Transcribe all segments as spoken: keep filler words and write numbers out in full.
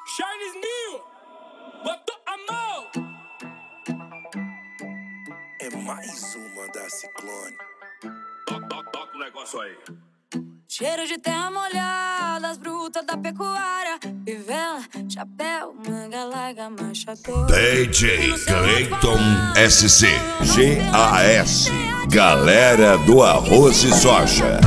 Charles New, botou a mão. É mais uma da Ciclone. Toca o negócio aí. Cheiro de terra molhada, as brutas da pecuária. Fivela, chapéu, manga larga, machador. D J Clayton S C G A S, galera do arroz e soja.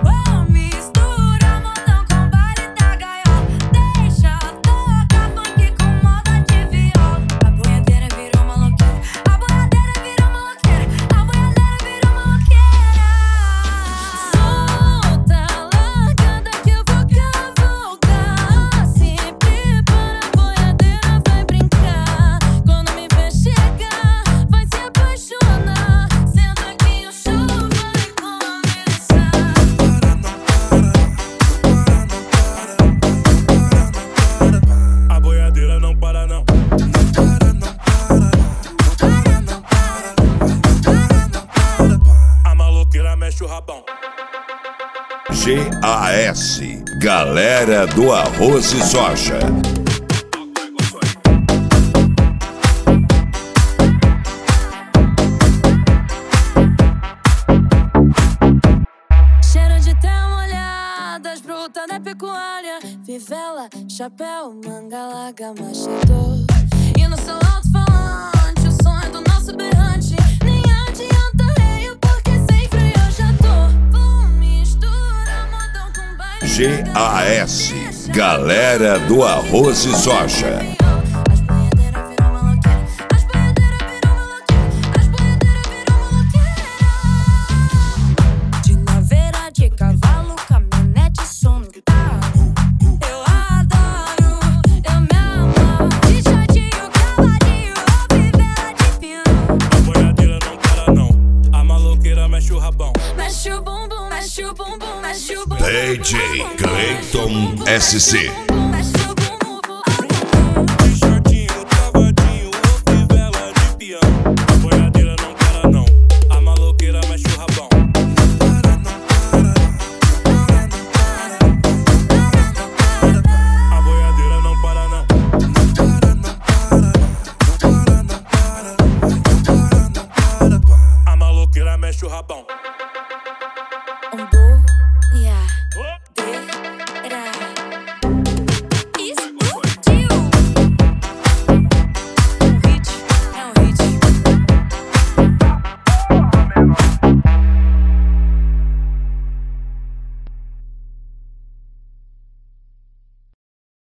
G A S, galera do arroz e soja. Cheiro de terra molhada, as brutas da pecuária. Fivela, chapéu, manga larga, machador. E no seu alto-falante, o sonho do nosso berrante. Nem adianta reio, porque sem freio eu já tô. Vou misturar modão com baile. G A S, galera do arroz e soja. As boiadeiras viram maloqueira, as boiadeiras viram maloqueira, as boiadeiras viram maloqueira. De naveira, de cavalo, caminhonete, som no carro. Eu adoro, eu me amo. De shortinho, cavalinho, ou fivela de pino. A boiadeira não para não, a maloqueira mexe o rabão. Mexe o bumbum, mexe o bumbum, mexe o bumbum. D J Clayton S C